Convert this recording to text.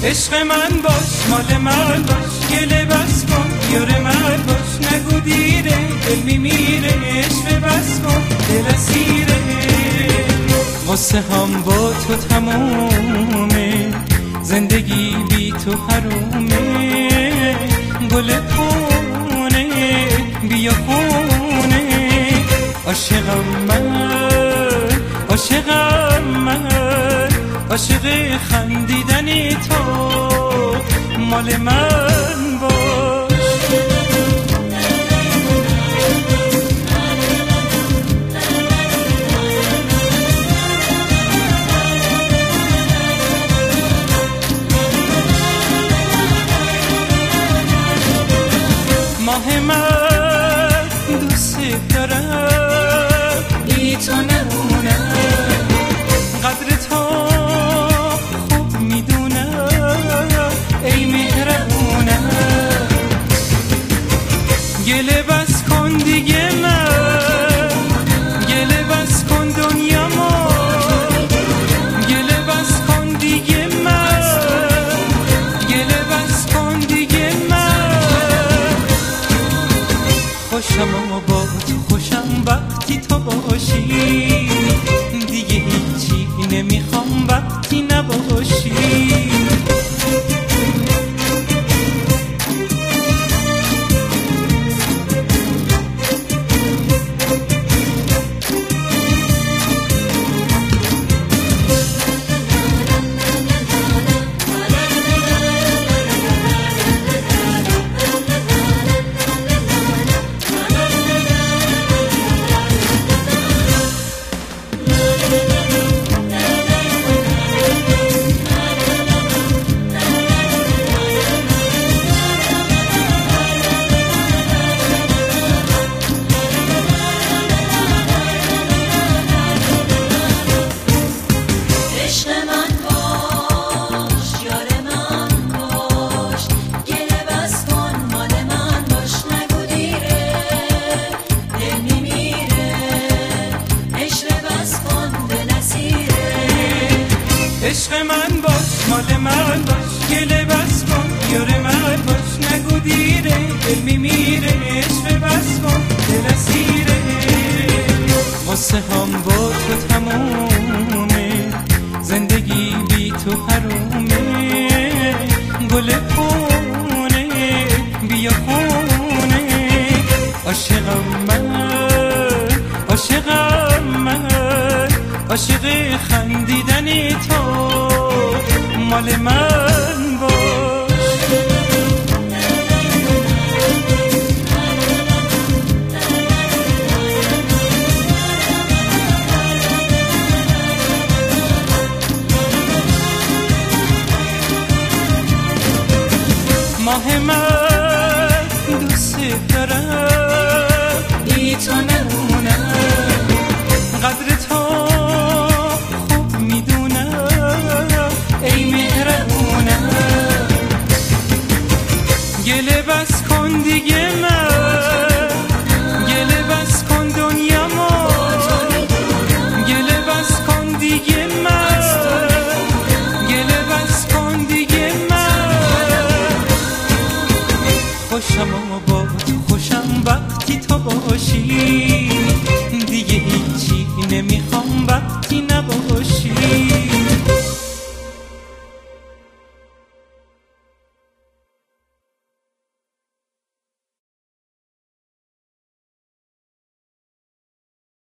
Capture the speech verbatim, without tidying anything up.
عشق من باش، مال من باش، گله بس کن، یار من باش، نگو دیره، دل میمیره، عشق بس کن، دل اسیره. واسه هم با تو تمومه، زندگی بی تو حرومه. گل خونه بیا خونه، عاشقم من، عاشقم من، عاشق خندیدنی تو، مال من باش. ماه من دوست دارم، بی تو نمونم، قدر تو خوب میدونم، ای مهربونم. گله بس کن دیگه من، گله بس کن دنیامو، گله بس کن دیگه من، گله بس کن دیگه من. خوشم و با تو خوشم وقتی تو باشی، دیگه هیچی نمیخوام وقتی نباشی. عشق من باش، مال من باش، گله بس کن، یار من باش، نگو دیره، دل میمیره، عشق بس کن، دل اسیره. واسه هم با تو تمومه، زندگی بی تو حرومه. گل خونه بیا خونه، عاشقم من، عاشقم من، عاشق خندیدنی تو، مال من باش. ماه من دوست دارم، بی تو